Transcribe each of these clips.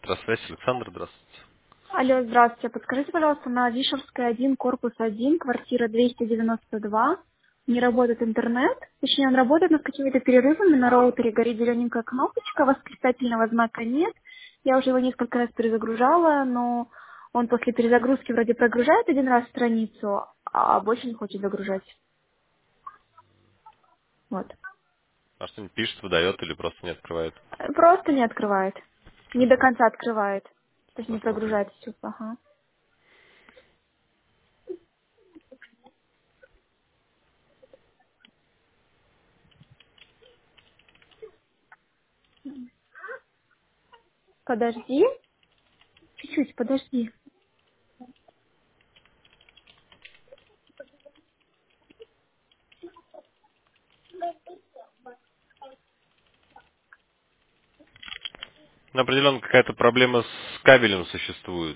Электросвязь, Александр, здравствуйте. Алло, здравствуйте. Подскажите, пожалуйста, на Вишерская 1, корпус 1, квартира 292, не работает интернет. Точнее, он работает, но с какими-то перерывами. На роутере горит зелененькая кнопочка, восклицательного знака нет. Я уже его несколько раз перезагружала, но он после перезагрузки вроде прогружает один раз страницу, а больше не хочет загружать. Вот. А что-нибудь пишет, выдает или просто не открывает? Просто не открывает. Не Сейчас до конца открывает. То есть не посмотрим. прогружает всю. Ага. Подожди. Чуть-чуть, подожди. Ну, определенно какая-то проблема с кабелем существует.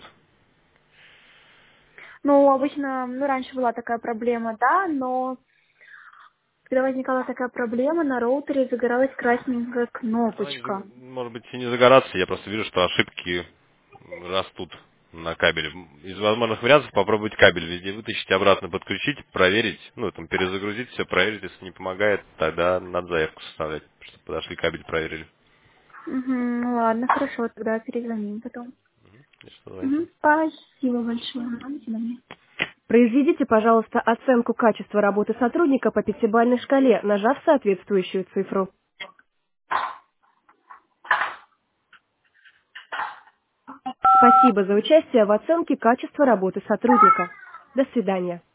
Ну, обычно, раньше была такая проблема, да, но когда возникала такая проблема, на роутере загоралась красненькая Она кнопочка. может быть и не загораться, я просто вижу, что ошибки растут на кабеле. Из возможных вариантов попробуйте кабель везде вытащить, обратно подключить, проверить, там перезагрузить все, проверить, если не помогает, тогда надо заявку составлять, чтобы подошли кабель проверили. Угу, ну ладно, хорошо, тогда перезвоним потом. И что, давайте. Угу, спасибо большое. До свидания. Произведите, пожалуйста, оценку качества работы сотрудника по пятибалльной шкале, нажав соответствующую цифру. Спасибо за участие в оценке качества работы сотрудника. До свидания.